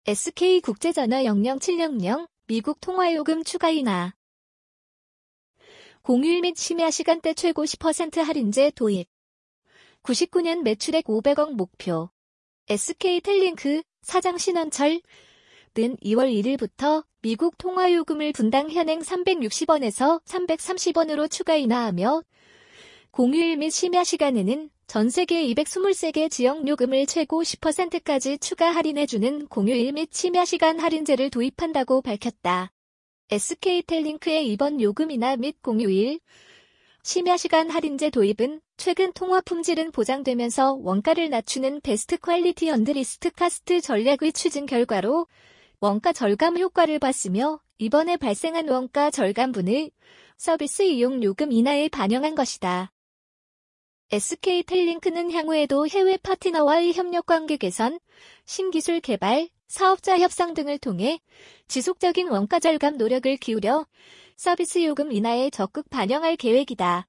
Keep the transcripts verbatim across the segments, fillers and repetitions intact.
에스케이국제전화 영영칠영영 미국 통화요금 추가 인하. 공휴일 및 심야 시간대 최고 십 퍼센트 할인제 도입. 구십구 년 매출액 오백억 목표. 에스케이텔링크 사장 신원철 는 이월 일일부터 미국 통화요금을 분당 현행 삼백육십 원에서 삼백삼십 원으로 추가 인하하며 공휴일 및 심야 시간에는 전 세계 이백이십삼 개 지역 요금을 최고 십 퍼센트까지 추가 할인해주는 공휴일 및 심야 시간 할인제를 도입한다고 밝혔다. 에스케이텔링크의 이번 요금 인하 및 공휴일, 심야 시간 할인제 도입은 최근 통화 품질은 보장되면서 원가를 낮추는 베스트 퀄리티 언드리스트 카스트 전략의 추진 결과로 원가 절감 효과를 봤으며 이번에 발생한 원가 절감분을 서비스 이용 요금 인하에 반영한 것이다. 에스케이텔링크는 향후에도 해외 파트너와의 협력 관계 개선, 신기술 개발, 사업자 협상 등을 통해 지속적인 원가 절감 노력을 기울여 서비스 요금 인하에 적극 반영할 계획이다.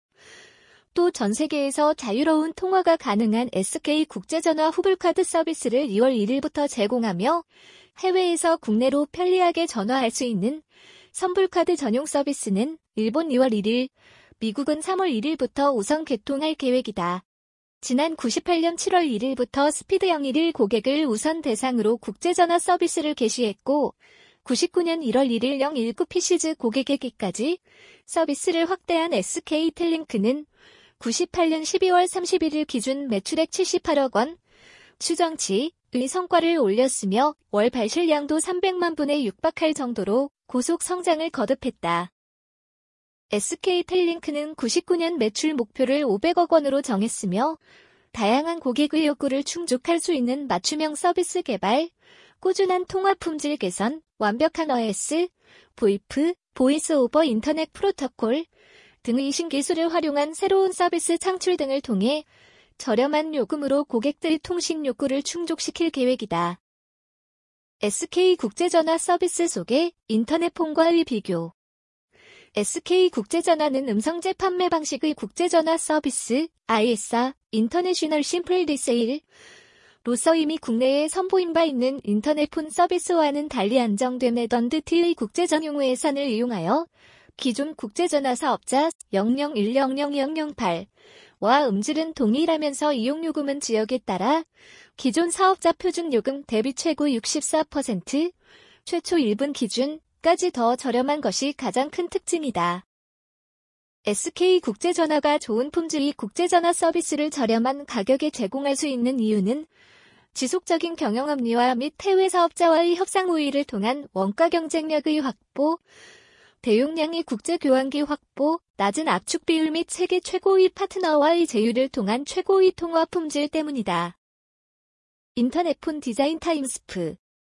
또 전 세계에서 자유로운 통화가 가능한 에스케이국제전화 후불카드 서비스를 이월 일일부터 제공하며 해외에서 국내로 편리하게 전화할 수 있는 선불카드 전용 서비스는 일본 이월 일일, 미국은 삼월 일일부터 우선 개통할 계획이다. 지난 구십팔 년 칠월 일일부터 스피드 영일일 고객을 우선 대상으로 국제전화 서비스를 개시했고 구십구 년 일월 일일 영일구 피시즈 고객에게까지 서비스를 확대한 에스케이텔링크는 구십팔 년 십이월 삼십일일 기준 매출액 칠십팔억 원, 추정치의 성과를 올렸으며 월 발실량도 삼백만 분에 육박할 정도로 고속 성장을 거듭했다. 에스케이텔링크는 구십구 년 매출 목표를 오백억 원으로 정했으며 다양한 고객의 욕구를 충족할 수 있는 맞춤형 서비스 개발, 꾸준한 통화 품질 개선, 완벽한 오에스, 보이프, 보이스 오버 인터넷 프로토콜 등의 신기술을 활용한 새로운 서비스 창출 등을 통해 저렴한 요금으로 고객들의 통신 욕구를 충족시킬 계획이다. 에스케이국제전화 서비스 소개, 인터넷폰과의 비교. 에스케이국제전화는 음성재 판매 방식의 국제전화 서비스, 아이에스알, 인터내셔널 심플 리세일, 로서 이미 국내에 선보인 바 있는 인터넷폰 서비스와는 달리 안정된 에던드티의 국제전용 예산을 이용하여 기존 국제전화 사업자 영영일 영영이영영팔와 음질은 동일하면서 이용요금은 지역에 따라 기존 사업자 표준요금 대비 최고 육십사 퍼센트, 최초 일 분 기준까지 더 저렴한 것이 가장 큰 특징이다. 에스케이국제전화가 좋은 품질의 국제전화 서비스를 저렴한 가격에 제공할 수 있는 이유는 지속적인 경영합리화 및 해외 사업자와의 협상 우위를 통한 원가 경쟁력의 확보, 대용량의 국제교환기 확보, 낮은 압축 비율 및 세계 최고의 파트너와의 제휴를 통한 최고의 통화 품질 때문이다. 인터넷폰 디자인 타임스프.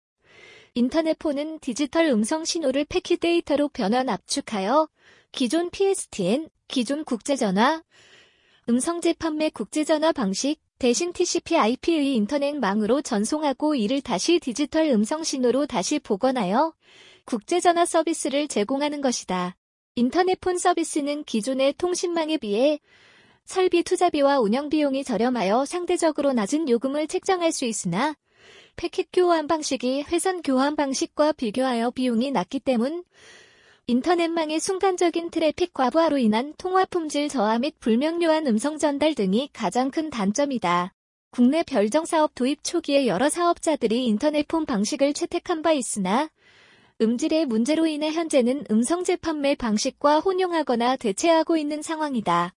인터넷폰은 디지털 음성 신호를 패킷 데이터로 변환 압축하여 기존 피에스티엔, 기존 국제전화, 음성재 판매 국제전화 방식 대신 티씨피 아이피의 인터넷망으로 전송하고 이를 다시 디지털 음성 신호로 다시 복원하여 국제전화 서비스를 제공하는 것이다. 인터넷폰 서비스는 기존의 통신망에 비해 설비 투자비와 운영비용이 저렴하여 상대적으로 낮은 요금을 책정할 수 있으나 패킷 교환 방식이 회선 교환 방식과 비교하여 비용이 낮기 때문 인터넷망의 순간적인 트래픽 과부하로 인한 통화 품질 저하 및 불명료한 음성 전달 등이 가장 큰 단점이다. 국내 별정사업 도입 초기에 여러 사업자들이 인터넷폰 방식을 채택한 바 있으나 음질의 문제로 인해 현재는 음성재 판매 방식과 혼용하거나 대체하고 있는 상황이다.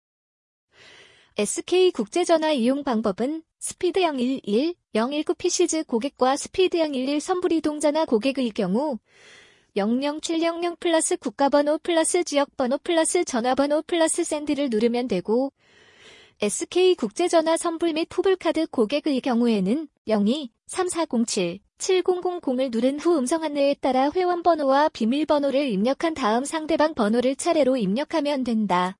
에스케이국제전화 이용 방법은 스피드 영일일, 영일구 피시즈 고객과 스피드 영일일 선불이동전화 고객의 경우 영영칠영영 플러스 국가번호 플러스 지역번호 플러스 전화번호 플러스 샌드를 누르면 되고 에스케이국제전화 선불 및 후불카드 고객의 경우에는 영이 삼사공칠 칠공공공을 누른 후 음성 안내에 따라 회원번호와 비밀번호를 입력한 다음 상대방 번호를 차례로 입력하면 된다.